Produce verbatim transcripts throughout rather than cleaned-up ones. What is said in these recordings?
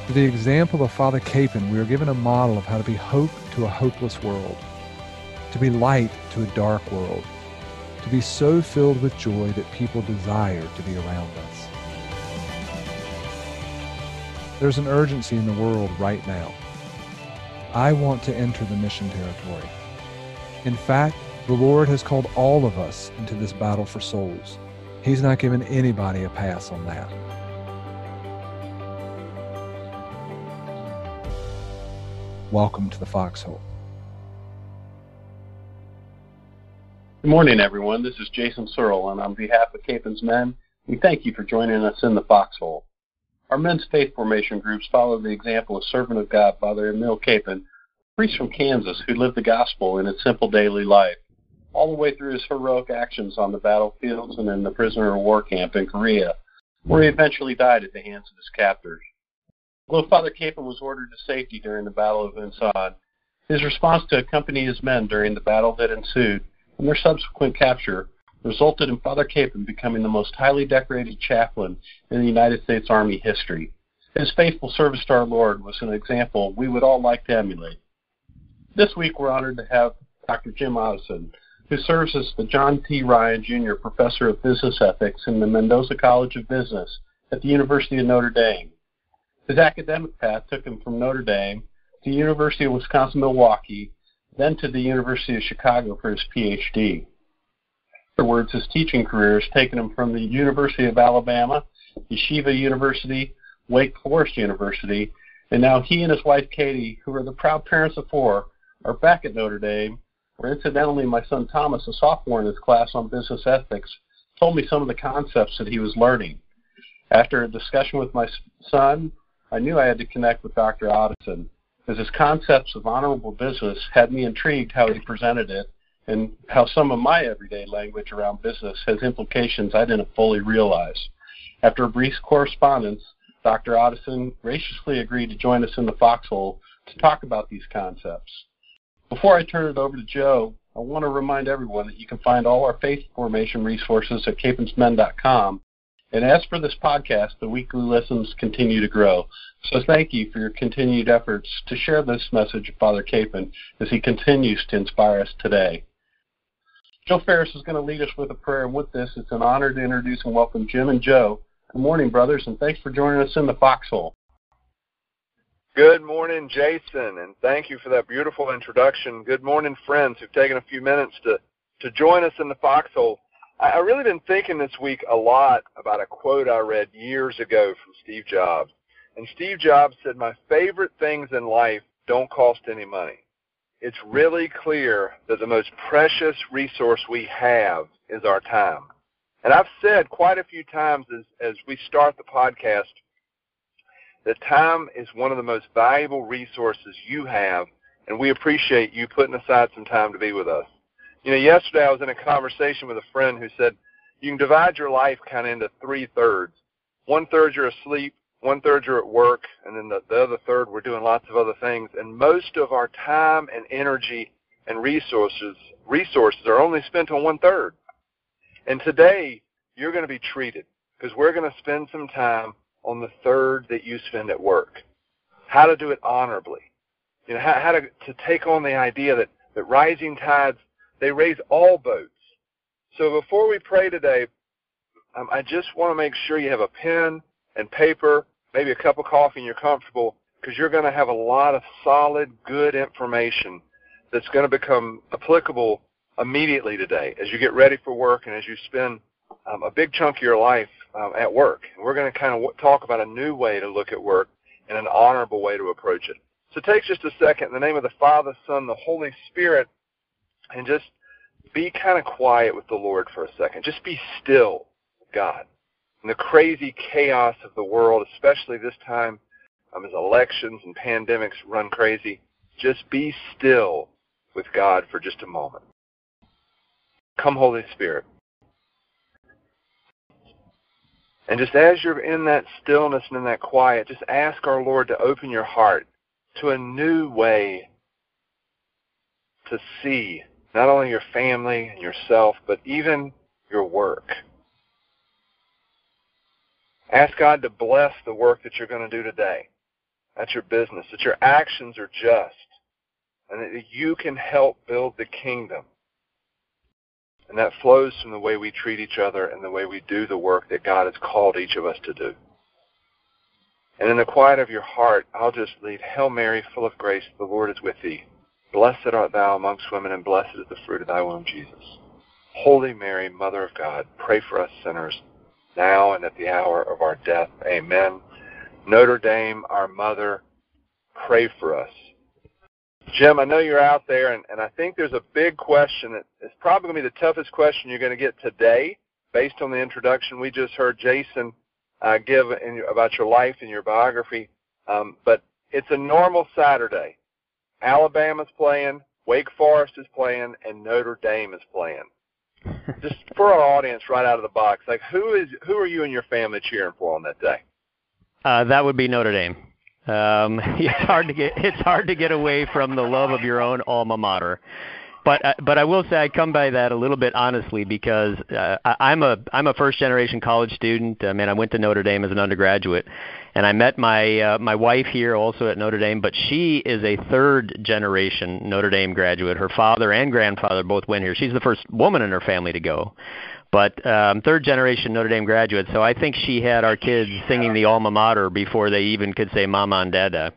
Through the example of Father Capon, we are given a model of how to be hope to a hopeless world, to be light to a dark world, to be so filled with joy that people desire to be around us. There's an urgency in the world right now. I want to enter the mission territory. In fact, the Lord has called all of us into this battle for souls. He's not given anybody a pass on that. Welcome to the Foxhole. Good morning, everyone. This is Jason Searle, and on behalf of Capon's Men, we thank you for joining us in the Foxhole. Our men's faith formation groups follow the example of servant of God, Father Emil Capon, a priest from Kansas who lived the gospel in its simple daily life, all the way through his heroic actions on the battlefields and in the prisoner of war camp in Korea, where he eventually died at the hands of his captors. Although Father Capon was ordered to safety during the Battle of Insan, his response to accompany his men during the battle that ensued and their subsequent capture resulted in Father Capon becoming the most highly decorated chaplain in the United States Army history. His faithful service to our Lord was an example we would all like to emulate. This week we're honored to have Doctor Jim Otteson, who serves as the John T. Ryan Junior Professor of Business Ethics in the Mendoza College of Business at the University of Notre Dame. His academic path took him from Notre Dame to the University of Wisconsin-Milwaukee, then to the University of Chicago for his P H D. Afterwards, his teaching career has taken him from the University of Alabama, Yeshiva University, Wake Forest University, and now he and his wife Katie, who are the proud parents of four, are back at Notre Dame, where incidentally my son Thomas, a sophomore in his class on business ethics, told me some of the concepts that he was learning. After a discussion with my son, I knew I had to connect with Doctor Otteson, because his concepts of honorable business had me intrigued how he presented it and how some of my everyday language around business has implications I didn't fully realize. After a brief correspondence, Doctor Otteson graciously agreed to join us in the Foxhole to talk about these concepts. Before I turn it over to Joe, I want to remind everyone that you can find all our faith formation resources at capons men dot com. And as for this podcast, the weekly listens continue to grow. So thank you for your continued efforts to share this message of Father Capon as he continues to inspire us today. Joe Ferris is going to lead us with a prayer, and with this, it's an honor to introduce and welcome Jim and Joe. Good morning, brothers, and thanks for joining us in the Foxhole. Good morning, Jason, and thank you for that beautiful introduction. Good morning, friends who've taken a few minutes to, to join us in the Foxhole. I really been thinking this week a lot about a quote I read years ago from Steve Jobs. And Steve Jobs said, "My favorite things in life don't cost any money." It's really clear that the most precious resource we have is our time. And I've said quite a few times as, as we start the podcast that time is one of the most valuable resources you have, and we appreciate you putting aside some time to be with us. You know, yesterday I was in a conversation with a friend who said you can divide your life kind of into three thirds. One third you're asleep, one third you're at work, and then the, the other third we're doing lots of other things. And most of our time and energy and resources resources are only spent on one third. And today you're going to be treated because we're going to spend some time on the third that you spend at work. How to do it honorably. You know, how, how to, to take on the idea that, that rising tides, they raise all boats. So before we pray today, um, I just want to make sure you have a pen and paper, maybe a cup of coffee, and you're comfortable, because you're going to have a lot of solid, good information that's going to become applicable immediately today as you get ready for work and as you spend um, a big chunk of your life um, at work. And we're going to kind of w- talk about a new way to look at work and an honorable way to approach it. So take just a second in the name of the Father, Son, the Holy Spirit, and just be kind of quiet with the Lord for a second. Just be still with God. In the crazy chaos of the world, especially this time um, as elections and pandemics run crazy, just be still with God for just a moment. Come, Holy Spirit. And just as you're in that stillness and in that quiet, just ask our Lord to open your heart to a new way to see not only your family and yourself, but even your work. Ask God to bless the work that you're going to do today. at your business, that your actions are just, and that you can help build the kingdom. And that flows from the way we treat each other and the way we do the work that God has called each of us to do. And in the quiet of your heart, I'll just lead, Hail Mary, full of grace, the Lord is with thee. Blessed art thou amongst women, and blessed is the fruit of thy womb, Jesus. Holy Mary, Mother of God, pray for us sinners, now and at the hour of our death. Amen. Notre Dame, our mother, pray for us. Jim, I know you're out there, and, and I think there's a big question that is probably going to be the toughest question you're going to get today, based on the introduction we just heard Jason uh, give in, about your life and your biography. Um, but it's a normal Saturday. Alabama's playing, Wake Forest is playing, and Notre Dame is playing. Just for our audience, right out of the box, like who is who are you and your family cheering for on that day? Uh, that would be Notre Dame. Um, it's hard to get it's hard to get away from the love of your own alma mater, but uh, but I will say I come by that a little bit honestly because uh, I, I'm a I'm a first generation college student. I mean, I went to Notre Dame as an undergraduate, and I met my uh, my wife here also at Notre Dame. But she is a third generation Notre Dame graduate. Her father and grandfather both went here. She's the first woman in her family to go. But um, third-generation Notre Dame graduate, so I think she had our kids singing the alma mater before they even could say mama and dada.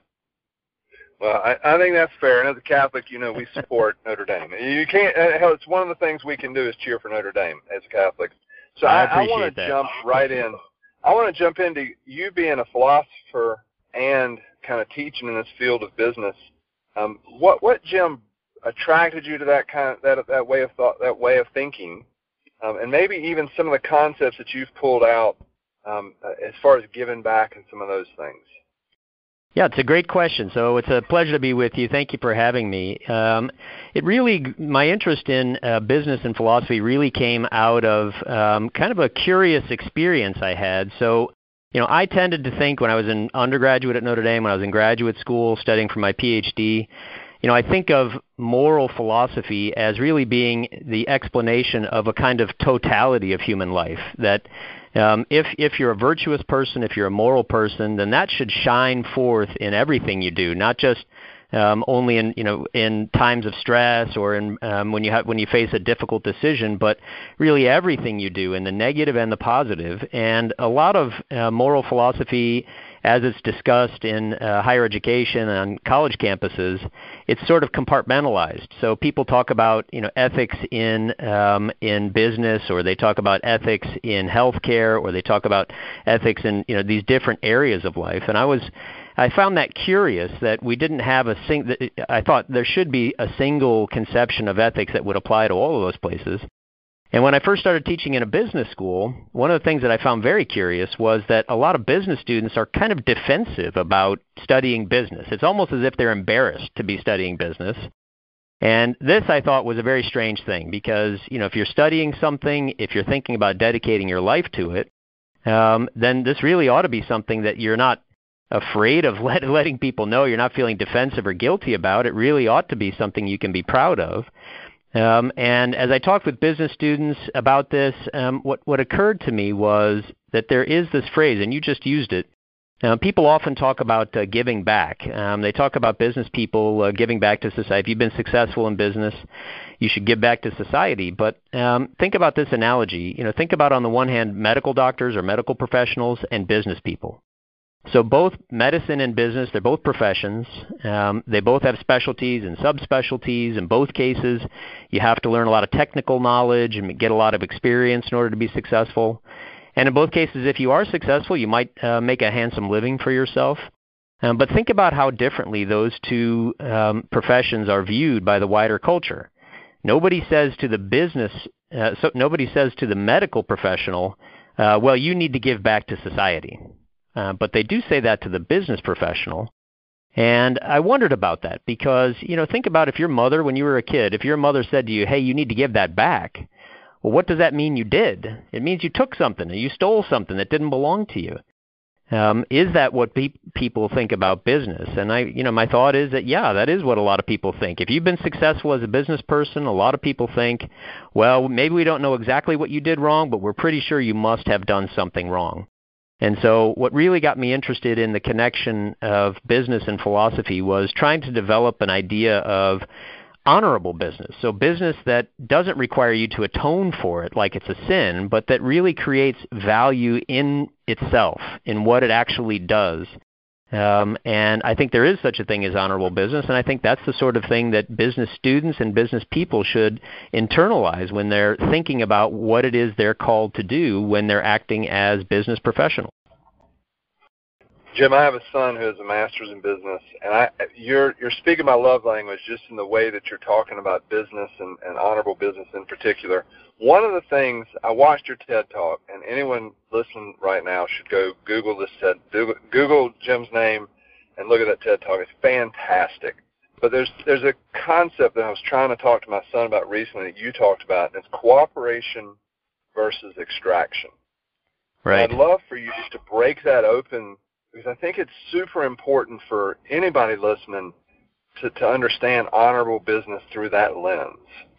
Well, I, I think that's fair. And as a Catholic, you know, we support Notre Dame. You can't. Hell, it's one of the things we can do is cheer for Notre Dame as Catholics. So I, I, I want to jump right in. I want to jump into you being a philosopher and kind of teaching in this field of business. Um, what, what, Jim, attracted you to that kind of that that way of thought, that way of thinking? Um, and maybe even some of the concepts that you've pulled out um, as far as giving back and some of those things. Yeah, it's a great question. So it's a pleasure to be with you. Thank you for having me. Um, it really, my interest in uh, business and philosophy really came out of um, kind of a curious experience I had. So, you know, I tended to think when I was an undergraduate at Notre Dame, when I was in graduate school studying for my P H D, you know, I think of moral philosophy as really being the explanation of a kind of totality of human life, that um, if if you're a virtuous person, if you're a moral person, then that should shine forth in everything you do, not just um, only in, you know, in times of stress or in um, when you have when you face a difficult decision, but really everything you do, in the negative and the positive. And a lot of uh, moral philosophy, as it's discussed in uh, higher education and college campuses, it's sort of compartmentalized. So people talk about, you know, ethics in um, in business, or they talk about ethics in healthcare, or they talk about ethics in, you know, these different areas of life. And I was, I found that curious that we didn't have a sing. I thought there should be a single conception of ethics that would apply to all of those places. And when I first started teaching in a business school, one of the things that I found very curious was that a lot of business students are kind of defensive about studying business. It's almost as if they're embarrassed to be studying business. And this, I thought, was a very strange thing because, you know, if you're studying something, if you're thinking about dedicating your life to it, um, then this really ought to be something that you're not afraid of let, letting people know. You're not feeling defensive or guilty about. It really ought to be something you can be proud of. Um, and as I talked with business students about this, um, what, what occurred to me was that there is this phrase, and you just used it. Uh, people often talk about uh, giving back. Um, they talk about business people uh, giving back to society. If you've been successful in business, you should give back to society. But um, think about this analogy. You know, think about, on the one hand, medical doctors or medical professionals and business people. So both medicine and business, they're both professions. Um, they both have specialties and subspecialties. In both cases, you have to learn a lot of technical knowledge and get a lot of experience in order to be successful. And in both cases, if you are successful, you might uh, make a handsome living for yourself. Um, but think about how differently those two um, professions are viewed by the wider culture. Nobody says to the business, uh, so nobody says to the medical professional, uh, well, you need to give back to society. Uh, but they do say that to the business professional. And I wondered about that because, you know, think about if your mother, when you were a kid, if your mother said to you, hey, you need to give that back, well, what does that mean you did? It means you took something and you stole something that didn't belong to you. Um, is that what pe- people think about business? And I, you know, my thought is that, yeah, that is what a lot of people think. If you've been successful as a business person, a lot of people think, well, maybe we don't know exactly what you did wrong, but we're pretty sure you must have done something wrong. And so what really got me interested in the connection of business and philosophy was trying to develop an idea of honorable business. So business that doesn't require you to atone for it like it's a sin, but that really creates value in itself, in what it actually does. Um, and I think there is such a thing as honorable business, and I think that's the sort of thing that business students and business people should internalize when they're thinking about what it is they're called to do when they're acting as business professionals. Jim, I have a son who has a master's in business, and I, you're you're speaking my love language just in the way that you're talking about business and, and honorable business in particular. One of the things, I watched your TED Talk, and anyone listening right now should go Google this TED, Google Jim's name and look at that TED Talk. It's fantastic. But there's there's a concept that I was trying to talk to my son about recently that you talked about, and it's cooperation versus extraction. Right. And I'd love for you just to break that open, because I think it's super important for anybody listening to, to understand honorable business through that lens.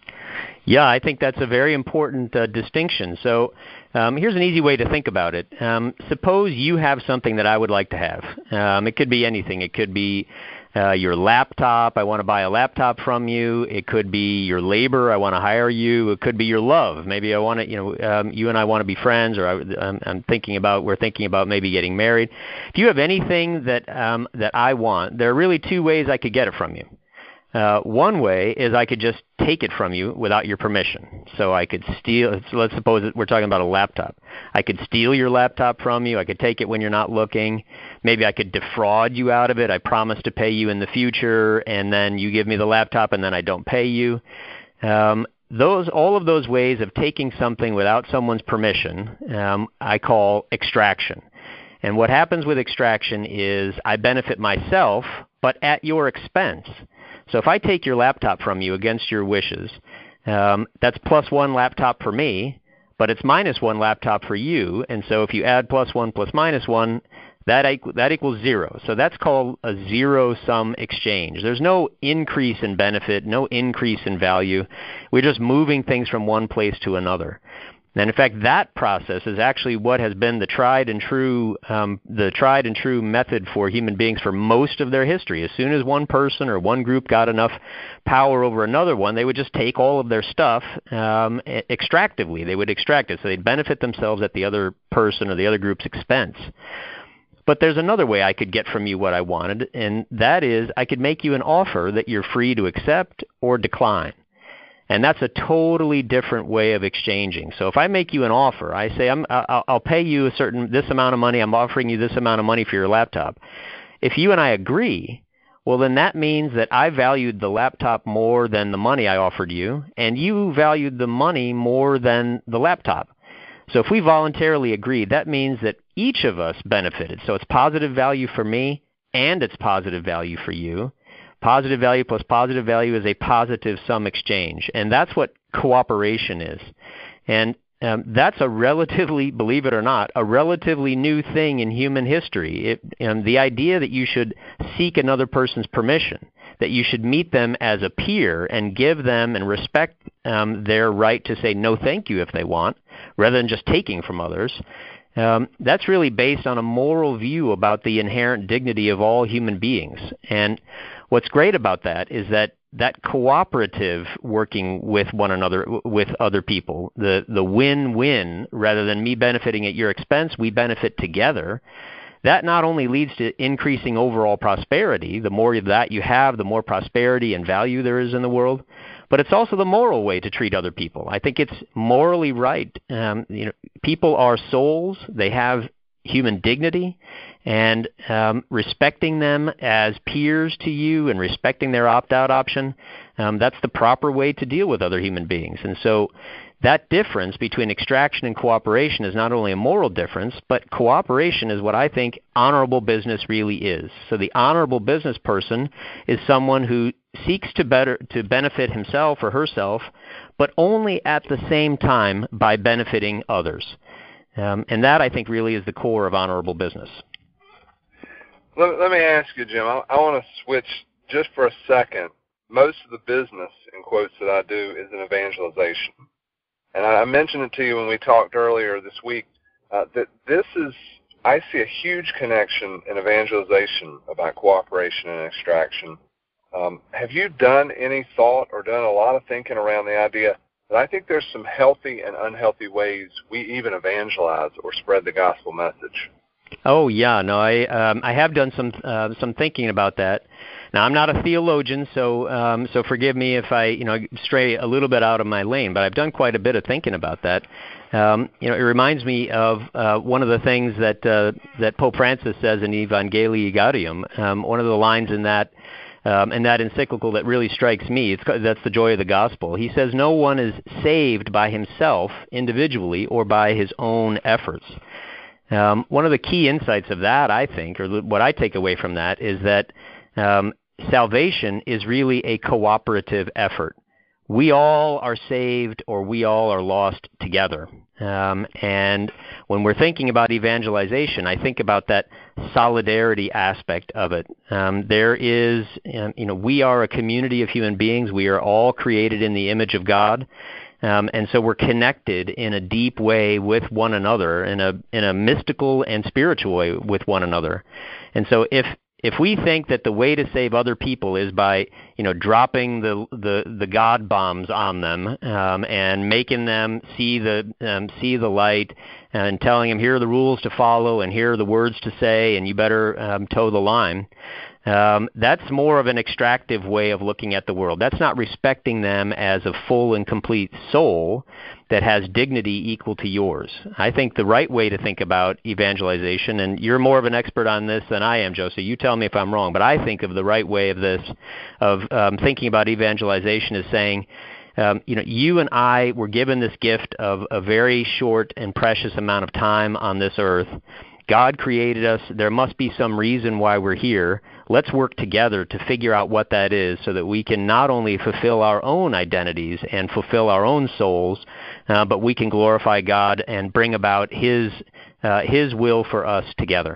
Yeah, I think that's a very important uh, distinction. So um, here's an easy way to think about it. Um, suppose you have something that I would like to have. Um, it could be anything. It could be uh, your laptop. I want to buy a laptop from you. It could be your labor. I want to hire you. It could be your love. Maybe I want to, you know, um, you and I want to be friends, or I, I'm, I'm thinking about, we're thinking about maybe getting married. If you have anything that um, that I want, there are really two ways I could get it from you. Uh, one way is I could just take it from you without your permission. So I could steal, so let's suppose that we're talking about a laptop. I could steal your laptop from you. I could take it when you're not looking. Maybe I could defraud you out of it. I promise to pay you in the future, and then you give me the laptop, and then I don't pay you. Um, those, all of those ways of taking something without someone's permission, um, I call extraction. And what happens with extraction is I benefit myself, but at your expense. So if I take your laptop from you against your wishes, um, that's plus one laptop for me, but it's minus one laptop for you. And so if you add plus one plus minus one, that, equ- that equals zero. So that's called a zero-sum exchange. There's no increase in benefit, no increase in value. We're just moving things from one place to another. And in fact, that process is actually what has been the tried and true, um, the tried and true method for human beings for most of their history. As soon as one person or one group got enough power over another one, they would just take all of their stuff um, extractively. They would extract it, so they'd benefit themselves at the other person or the other group's expense. But there's another way I could get from you what I wanted, and that is I could make you an offer that you're free to accept or decline. And that's a totally different way of exchanging. So if I make you an offer, I say I'm, I'll, I'll pay you a certain this amount of money. I'm offering you this amount of money for your laptop. If you and I agree, well, then that means that I valued the laptop more than the money I offered you, and you valued the money more than the laptop. So if we voluntarily agreed, that means that each of us benefited. So it's positive value for me, and it's positive value for you. Positive value plus positive value is a positive sum exchange, and that's what cooperation is. And um, that's a relatively, believe it or not, a relatively new thing in human history. It, and the idea that you should seek another person's permission, that you should meet them as a peer and give them and respect um, their right to say no thank you if they want, rather than just taking from others. Um, that's really based on a moral view about the inherent dignity of all human beings. And what's great about that is that that cooperative working with one another, with other people, the, the win-win, rather than me benefiting at your expense, we benefit together. That not only leads to increasing overall prosperity, the more of that you have, the more prosperity and value there is in the world, but it's also the moral way to treat other people. I think it's morally right. Um, you know, people are souls. They have human dignity, and um, respecting them as peers to you and respecting their opt-out option, um, that's the proper way to deal with other human beings. And so that difference between extraction and cooperation is not only a moral difference, but cooperation is what I think honorable business really is. So the honorable business person is someone who seeks to better to benefit himself or herself, but only at the same time by benefiting others. Um, and that, I think, really is the core of honorable business. Let, let me ask you, Jim, I, I want to switch just for a second. Most of the business, in quotes, that I do is in evangelization. And I mentioned it to you when we talked earlier this week, uh, that this is I see a huge connection in evangelization about cooperation and extraction. Um, have you done any thought or done a lot of thinking around the idea that I think there's some healthy and unhealthy ways we even evangelize or spread the gospel message? Oh yeah, no, I um, I have done some uh, some thinking about that. Now I'm not a theologian, so um, so forgive me if I you know stray a little bit out of my lane, but I've done quite a bit of thinking about that. Um, you know, it reminds me of uh, one of the things that uh, that Pope Francis says in Evangelii Gaudium. Um, one of the lines in that um, in that encyclical that really strikes me. It's that's the joy of the gospel. He says, "No one is saved by himself individually or by his own efforts." Um, one of the key insights of that, I think, or what I take away from that, is that um, salvation is really a cooperative effort. We all are saved or we all are lost together. Um, and when we're thinking about evangelization, I think about that solidarity aspect of it. Um, there is, um, you know, we are a community of human beings. We are all created in the image of God. Um, and so we're connected in a deep way with one another, in a in a mystical and spiritual way with one another. And so if if we think that the way to save other people is by you know dropping the the, the God bombs on them um, and making them see the um, see the light and telling them here are the rules to follow and here are the words to say and you better um, toe the line. Um, that's more of an extractive way of looking at the world. That's not respecting them as a full and complete soul that has dignity equal to yours. I think the right way to think about evangelization, and you're more of an expert on this than I am, Joe, so you tell me if I'm wrong, but I think of the right way of this, of um, thinking about evangelization as saying, um, you know, you and I were given this gift of a very short and precious amount of time on this earth. God created us. There must be some reason why we're here. Let's work together to figure out what that is so that we can not only fulfill our own identities and fulfill our own souls, uh, but we can glorify God and bring about His uh, His will for us together.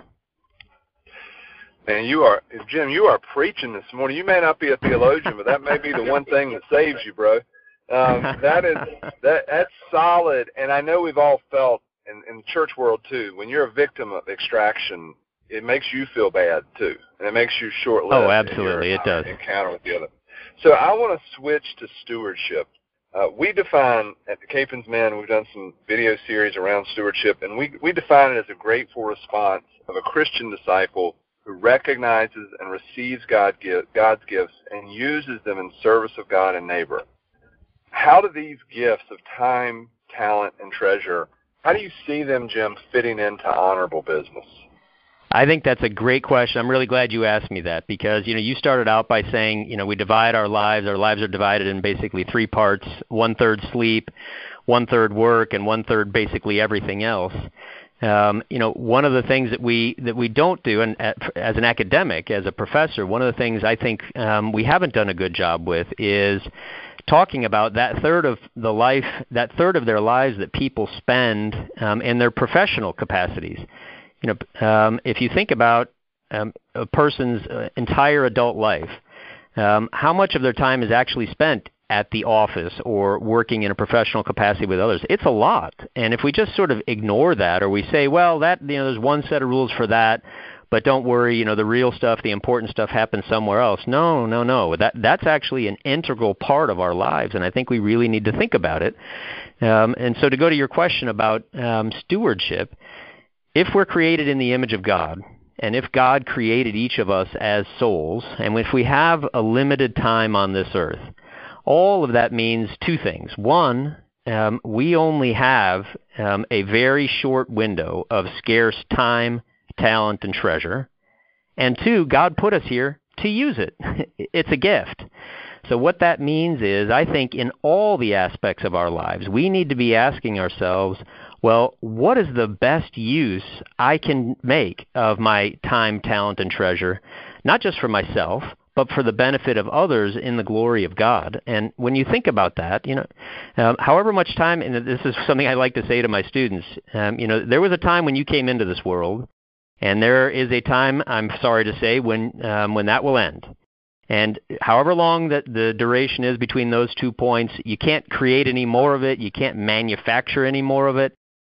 Man, you are, Jim, you are preaching this morning. You may not be a theologian, but that may be the one thing that saves you, bro. Um, that is, that that's solid, and I know we've all felt in, in the church world too, when you're a victim of extraction, it makes you feel bad too, and it makes you short-lived. Oh, absolutely, in your, it does. Encounter with the other. So I want to switch to stewardship. Uh, we define at the Capen's Men, we've done some video series around stewardship, and we we define it as a grateful response of a Christian disciple who recognizes and receives God give, God's gifts and uses them in service of God and neighbor. How do these gifts of time, talent, and treasure, how do you see them, Jim, fitting into honorable business? I think that's a great question. I'm really glad you asked me that because, you know, you started out by saying, you know, we divide our lives. Our lives are divided in basically three parts, one-third sleep, one-third work, and one-third basically everything else. Um, you know, one of the things that we that we don't do, and as an academic, as a professor, one of the things I think um, we haven't done a good job with is talking about that third of the life, that third of their lives that people spend um, in their professional capacities. You know, um, if you think about um, a person's uh, entire adult life, um, how much of their time is actually spent at the office or working in a professional capacity with others? It's a lot. And if we just sort of ignore that, or we say, well, that you know, there's one set of rules for that, but don't worry, you know, the real stuff, the important stuff happens somewhere else. No, no, no. That that's actually an integral part of our lives, and I think we really need to think about it. Um, and so to go to your question about um, stewardship, if we're created in the image of God, and if God created each of us as souls, and if we have a limited time on this earth, all of that means two things. One, um, we only have um, a very short window of scarce time, talent, and treasure. And two, God put us here to use it. It's a gift. So what that means is, I think in all the aspects of our lives, we need to be asking ourselves, well, what is the best use I can make of my time, talent, and treasure, not just for myself, but for the benefit of others in the glory of God? And when you think about that, you know, um, however much time, and this is something I like to say to my students, um, you know, there was a time when you came into this world, and there is a time, I'm sorry to say, when um, when that will end. And however long that the duration is between those two points, you can't create any more of it. You can't manufacture any more of it.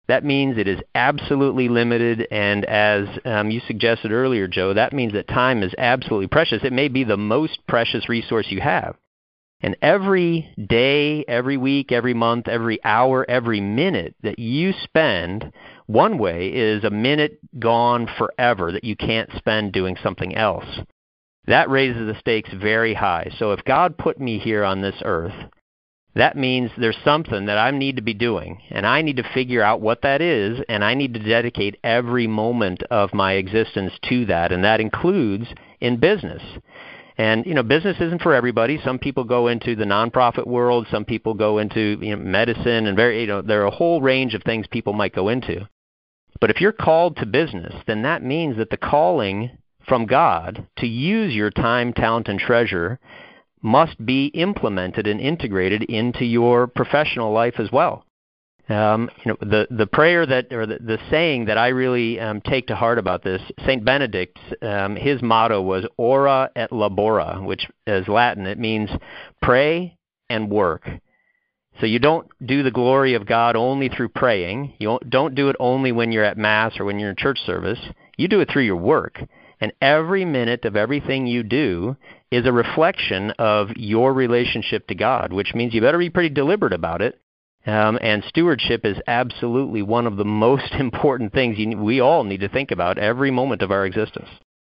that means it is absolutely limited, and as um, you suggested earlier, Joe, that means that time is absolutely precious. It may be the most precious resource you have. And every day, every week, every month, every hour, every minute that you spend one way is a minute gone forever that you can't spend doing something else. That raises the stakes very high. So if God put me here on this earth, that means there's something that I need to be doing, and I need to figure out what that is, and I need to dedicate every moment of my existence to that, and that includes in business. And, you know, business isn't for everybody. Some people go into the nonprofit world. Some people go into, you know, medicine, and very, you know, there are a whole range of things people might go into. But if you're called to business, then that means that the calling from God to use your time, talent, and treasure must be implemented and integrated into your professional life as well. Um, you know, the the prayer that, or the, the saying that I really um, take to heart about this, Saint Benedict, um, his motto was "Ora et labora," which is Latin. It means pray and work. So you don't do the glory of God only through praying. You don't do it only when you're at Mass or when you're in church service. You do it through your work. And every minute of everything you do is a reflection of your relationship to God, which means you better be pretty deliberate about it. Um, and stewardship is absolutely one of the most important things you, we all need to think about every moment of our existence.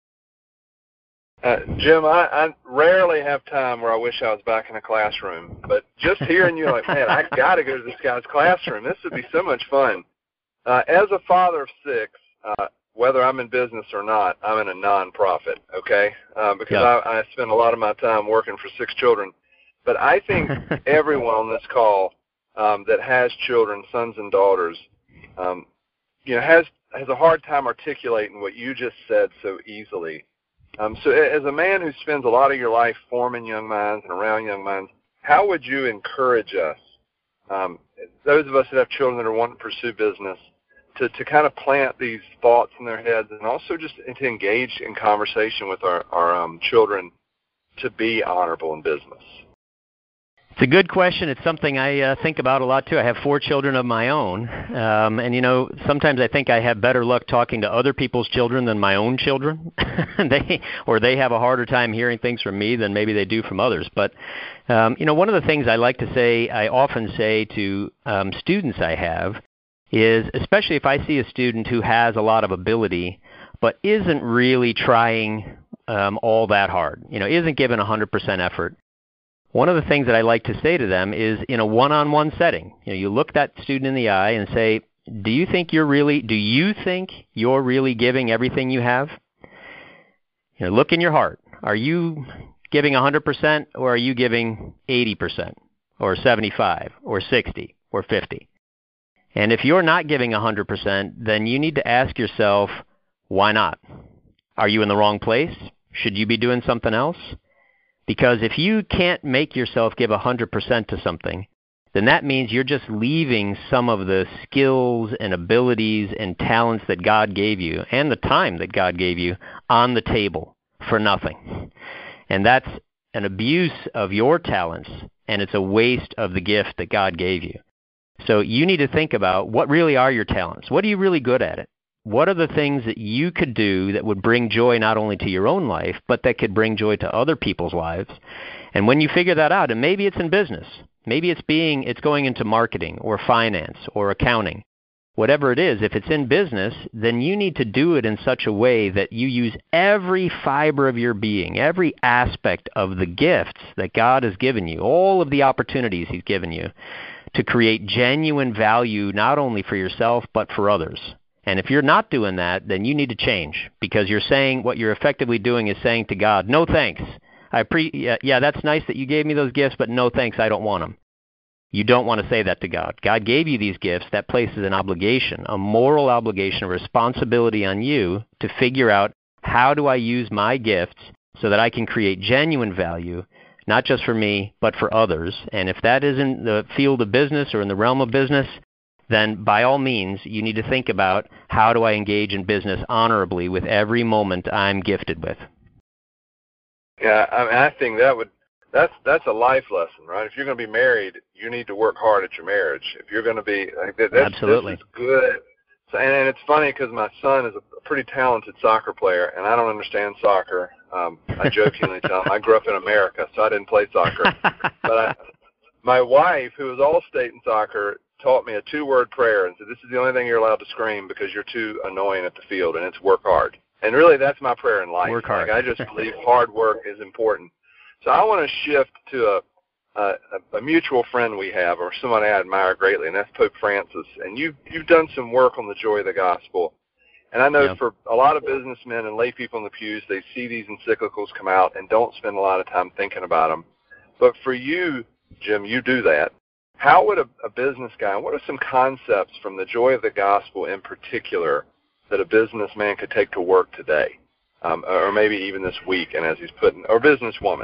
Uh, Jim, I, I rarely have time where I wish I was back in a classroom, but just hearing you, like, man, I got to go to this guy's classroom. This would be so much fun. Uh, as a father of six, uh, whether I'm in business or not, I'm in a nonprofit, okay? Uh, because yep. I, I spend a lot of my time working for six children. But I think everyone on this call um, that has children, sons and daughters, um, you know, has has a hard time articulating what you just said so easily. Um, so as a man who spends a lot of your life forming young minds and around young minds, how would you encourage us, um, those of us that have children that are wanting to pursue business, to, to kind of plant these thoughts in their heads, and also just to engage in conversation with our, our um, children to be honorable in business? It's a good question. It's something I uh, think about a lot, too. I have four children of my own. Um, and, you know, sometimes I think I have better luck talking to other people's children than my own children. they Or they have a harder time hearing things from me than maybe they do from others. But, um, you know, one of the things I like to say, I often say to um, students I have, is especially if I see a student who has a lot of ability but isn't really trying um, all that hard, you know, isn't giving one hundred percent effort, one of the things that I like to say to them is in a one-on-one setting, you know, you look that student in the eye and say, do you think you're really, do you think you're really giving everything you have? You know, look in your heart. Are you giving one hundred percent, or are you giving eighty percent or seventy-five or sixty or fifty? And if you're not giving one hundred percent, then you need to ask yourself, why not? Are you in the wrong place? Should you be doing something else? Because if you can't make yourself give one hundred percent to something, then that means you're just leaving some of the skills and abilities and talents that God gave you and the time that God gave you on the table for nothing. And that's an abuse of your talents, and it's a waste of the gift that God gave you. So you need to think about what really are your talents. What are you really good at it? What are the things that you could do that would bring joy not only to your own life, but that could bring joy to other people's lives? And when you figure that out, and maybe it's in business, maybe it's being, it's going into marketing or finance or accounting, whatever it is, if it's in business, then you need to do it in such a way that you use every fiber of your being, every aspect of the gifts that God has given you, all of the opportunities He's given you, to create genuine value not only for yourself but for others. And if you're not doing that, then you need to change, because you're saying, what you're effectively doing is saying to God, no thanks. I pre- yeah, yeah, that's nice that you gave me those gifts, but no thanks, I don't want them. You don't want to say that to God. God gave you these gifts. That places an obligation, a moral obligation, a responsibility on you to figure out, how do I use my gifts so that I can create genuine value, not just for me, but for others. And if that is in the field of business or in the realm of business, then by all means, you need to think about, how do I engage in business honorably with every moment I'm gifted with? Yeah, I mean, I think that would that's that's a life lesson, right? If you're going to be married, you need to work hard at your marriage. If you're going to be, like, that's, Absolutely. This is good. So, and, and it's funny because my son is a pretty talented soccer player, and I don't understand soccer. Um, I jokingly tell him I grew up in America, so I didn't play soccer. But I, my wife, who was all-state in soccer, taught me a two-word prayer and said, this is the only thing you're allowed to scream because you're too annoying at the field, and it's work hard. And really, that's my prayer in life. Work hard. Like, I just believe hard work is important. So I want to shift to a, a, a mutual friend we have, or someone I admire greatly, and that's Pope Francis. And you've, you've done some work on the joy of the gospel. And I know yeah. for a lot of businessmen and lay people in the pews, they see these encyclicals come out and don't spend a lot of time thinking about them. But for you, Jim, you do that. How would a, a business guy, what are some concepts from the joy of the gospel in particular that a businessman could take to work today, um, or maybe even this week, and as he's putting, or businesswoman?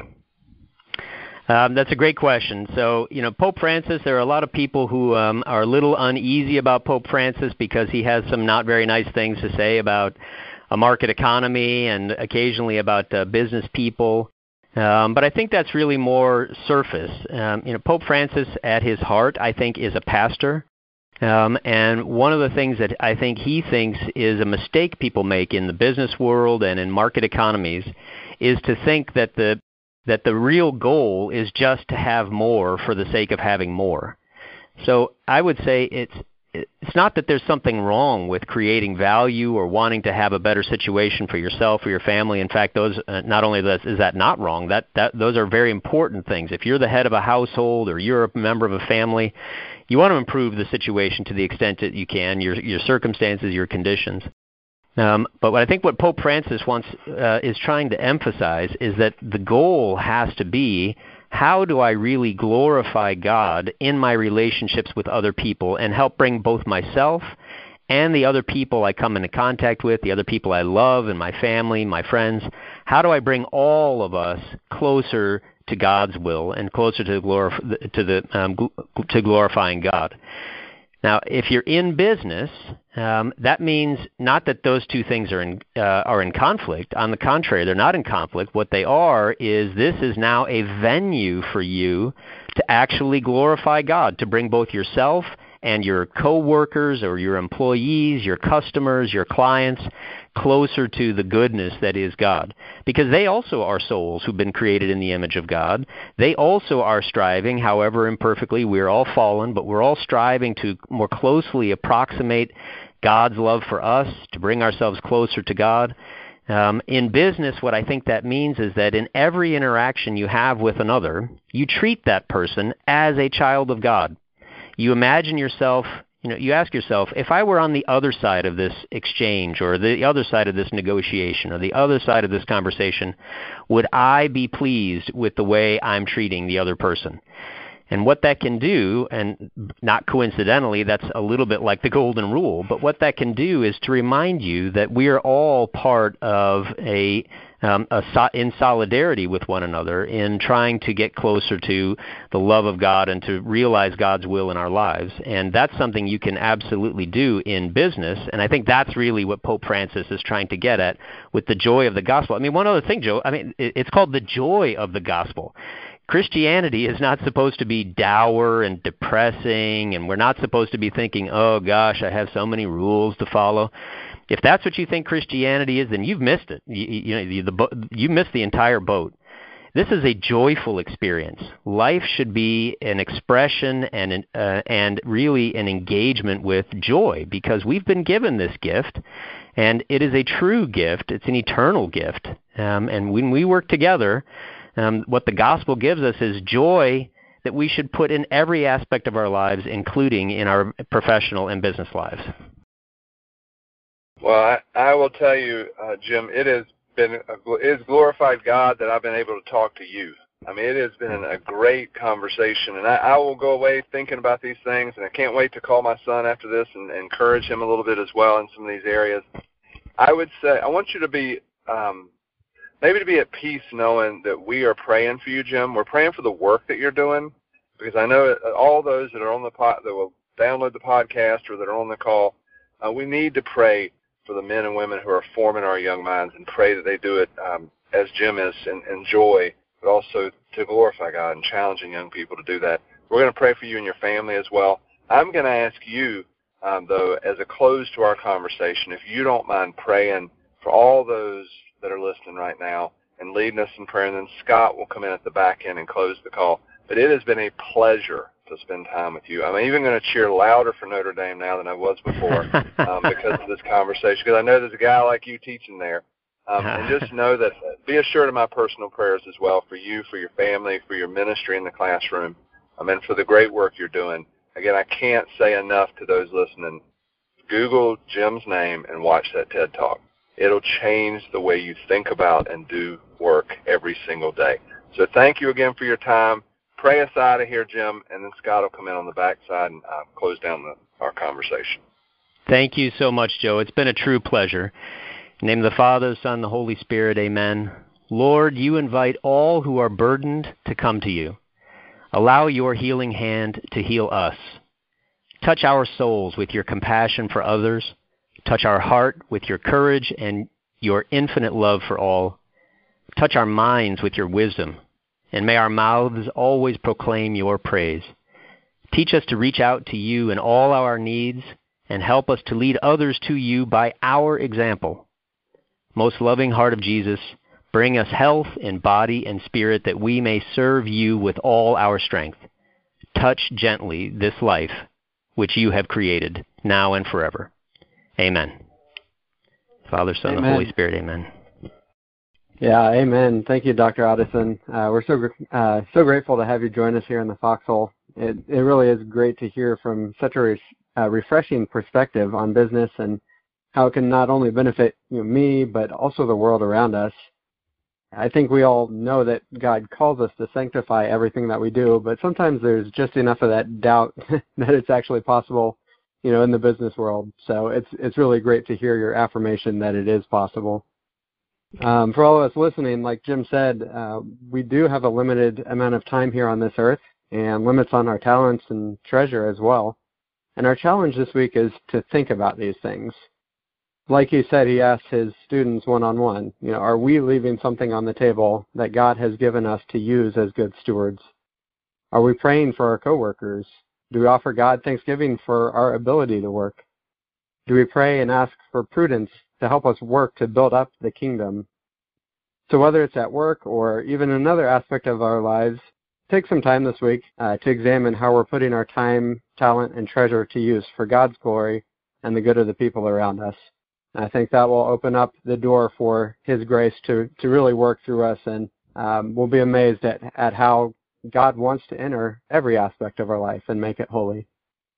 Um, that's a great question. So, you know, Pope Francis, there are a lot of people who um, are a little uneasy about Pope Francis because he has some not very nice things to say about a market economy and occasionally about uh, business people. Um, but I think that's really more surface. Um, you know, Pope Francis, at his heart, I think, is a pastor. Um, and one of the things that I think he thinks is a mistake people make in the business world and in market economies is to think that the that the real goal is just to have more for the sake of having more. So I would say it's it's not that there's something wrong with creating value or wanting to have a better situation for yourself or your family. In fact, those uh, not only that, is that not wrong, that, that those are very important things. If you're the head of a household or you're a member of a family, you want to improve the situation to the extent that you can, your your circumstances, your conditions. Um, but what I think what Pope Francis wants uh, is trying to emphasize is that the goal has to be, how do I really glorify God in my relationships with other people and help bring both myself and the other people I come into contact with, the other people I love and my family, my friends, how do I bring all of us closer to God's will and closer to, glorif- to, the, um, gl- to glorifying God? Now, if you're in business, um, that means not that those two things are in uh, are in conflict. On the contrary, they're not in conflict. What they are is this is now a venue for you to actually glorify God, to bring both yourself and your coworkers or your employees, your customers, your clients closer to the goodness that is God. Because they also are souls who've been created in the image of God. They also are striving, however imperfectly, we're all fallen, but we're all striving to more closely approximate God's love for us, to bring ourselves closer to God. Um, in business, what I think that means is that in every interaction you have with another, you treat that person as a child of God. You imagine yourself, you know, you ask yourself, if I were on the other side of this exchange or the other side of this negotiation or the other side of this conversation, would I be pleased with the way I'm treating the other person? And what that can do, and not coincidentally, that's a little bit like the golden rule, but what that can do is to remind you that we are all part of a, um, a so, in solidarity with one another in trying to get closer to the love of God and to realize God's will in our lives. And that's something you can absolutely do in business, and I think that's really what Pope Francis is trying to get at with the joy of the gospel. I mean, one other thing, Joe, I mean, it's called the joy of the gospel. Christianity is not supposed to be dour and depressing, and we're not supposed to be thinking, oh, gosh, I have so many rules to follow. If that's what you think Christianity is, then you've missed it. You, you know, you, the, you missed the entire boat. This is a joyful experience. Life should be an expression and, uh, and really an engagement with joy, because we've been given this gift, and it is a true gift. It's an eternal gift. Um, and when we work together, Um, what the gospel gives us is joy that we should put in every aspect of our lives, including in our professional and business lives. Well, I, I will tell you, uh, Jim, it has been a, it has glorified God that I've been able to talk to you. I mean, it has been a great conversation, and I, I will go away thinking about these things, and I can't wait to call my son after this and, and encourage him a little bit as well in some of these areas. I would say I want you to be um, maybe to be at peace knowing that we are praying for you, Jim. We're praying for the work that you're doing, because I know all those that are on the pod, that will download the podcast or that are on the call, uh, we need to pray for the men and women who are forming our young minds and pray that they do it um, as Jim is and enjoy but also to glorify God and challenging young people to do that. We're going to pray for you and your family as well. I'm going to ask you, um, though, as a close to our conversation, if you don't mind praying for all those that are listening right now and leading us in prayer, and then Scott will come in at the back end and close the call. But it has been a pleasure to spend time with you. I'm even going to cheer louder for Notre Dame now than I was before um, because of this conversation, because I know there's a guy like you teaching there. Um, and just know that, be assured of my personal prayers as well for you, for your family, for your ministry in the classroom, um, and for the great work you're doing. Again, I can't say enough to those listening. Google Jim's name and watch that TED Talk. It'll change the way you think about and do work every single day. So thank you again for your time. Pray us out of here, Jim, and then Scott will come in on the backside and uh, close down the, our conversation. Thank you so much, Joe. It's been a true pleasure. In the name of the Father, the Son, and the Holy Spirit, amen. Lord, you invite all who are burdened to come to you. Allow your healing hand to heal us. Touch our souls with your compassion for others. Touch our heart with your courage and your infinite love for all. Touch our minds with your wisdom, and may our mouths always proclaim your praise. Teach us to reach out to you in all our needs, and help us to lead others to you by our example. Most loving heart of Jesus, bring us health in body and spirit, that we may serve you with all our strength. Touch gently this life which you have created, now and forever. Amen. Father, Son, and Holy Spirit, amen. Yeah, amen. Thank you, Doctor Otteson. Uh, we're so uh, so grateful to have you join us here in the Foxhole. It, it really is great to hear from such a re- uh, refreshing perspective on business and how it can not only benefit you know, me, but also the world around us. I think we all know that God calls us to sanctify everything that we do, but sometimes there's just enough of that doubt that it's actually possible, you know, in the business world. So it's it's really great to hear your affirmation that it is possible. Um, for all of us listening, like Jim said, uh, we do have a limited amount of time here on this earth and limits on our talents and treasure as well. And our challenge this week is to think about these things. Like he said, he asked his students one-on-one, you know, are we leaving something on the table that God has given us to use as good stewards? Are we praying for our coworkers? Do we offer God thanksgiving for our ability to work? Do we pray and ask for prudence to help us work to build up the kingdom? So whether it's at work or even another aspect of our lives, take some time this week uh, to examine how we're putting our time, talent, and treasure to use for God's glory and the good of the people around us. I think that will open up the door for His grace to, to really work through us, and um, we'll be amazed at, at how God wants to enter every aspect of our life and make it holy.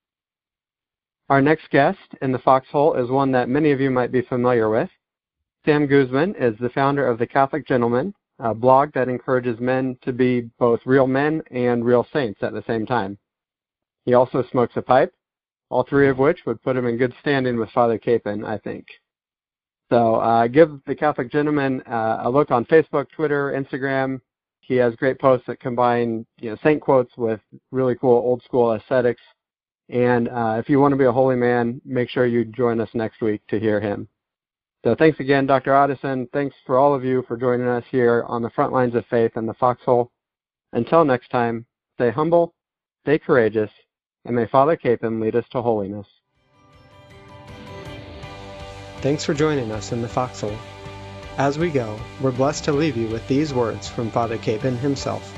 Our next guest in the Foxhole is one that many of you might be familiar with. Sam Guzman is the founder of The Catholic Gentleman, a blog that encourages men to be both real men and real saints at the same time. He also smokes a pipe, all three of which would put him in good standing with Father Capon, I think. So uh, give The Catholic Gentleman uh, a look on Facebook, Twitter, Instagram. He has great posts that combine, you know, saint quotes with really cool old school aesthetics. And uh, if you want to be a holy man, make sure you join us next week to hear him. So thanks again, Doctor Otteson. Thanks for all of you for joining us here on the front lines of faith in the Foxhole. Until next time, stay humble, stay courageous, and may Father Capon lead us to holiness. Thanks for joining us in the Foxhole. As we go, we're blessed to leave you with these words from Father Capon himself.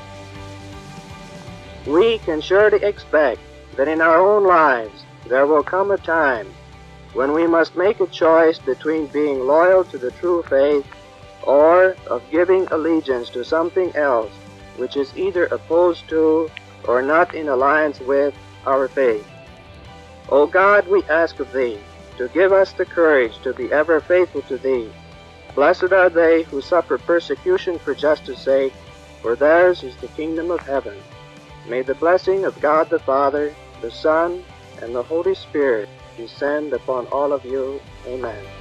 We can surely expect that in our own lives there will come a time when we must make a choice between being loyal to the true faith or of giving allegiance to something else which is either opposed to or not in alliance with our faith. O God, we ask of Thee to give us the courage to be ever faithful to Thee. Blessed are they who suffer persecution for justice' sake, for theirs is the kingdom of heaven. May the blessing of God the Father, the Son, and the Holy Spirit descend upon all of you. Amen.